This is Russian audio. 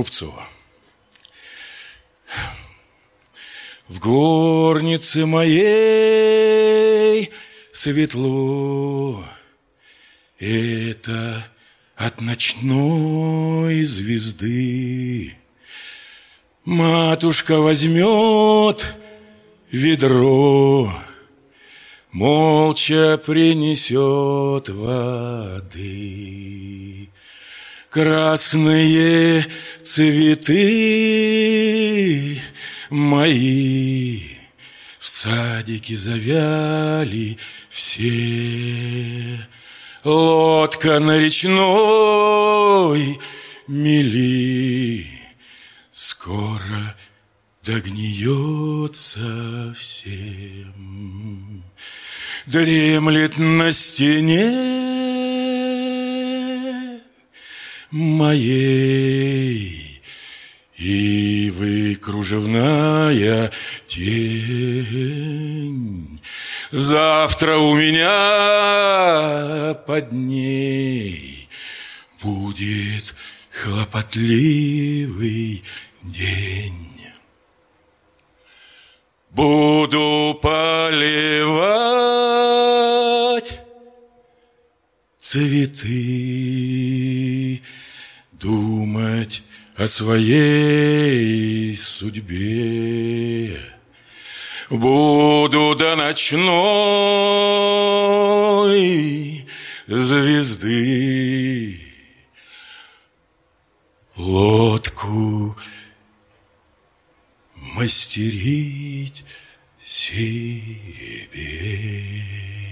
Рубцова. В горнице моей светло, это от ночной звезды. Матушка возьмет ведро, молча принесет воды. Красные цветы мои в садике завяли все. Лодка на речной мели скоро догниет совсем. Дремлет на стене моей ивы кружевная тень. Завтра у меня под ней будет хлопотливый день. Буду поливать цветы, думать о своей судьбе. Буду до ночной звезды лодку мастерить себе.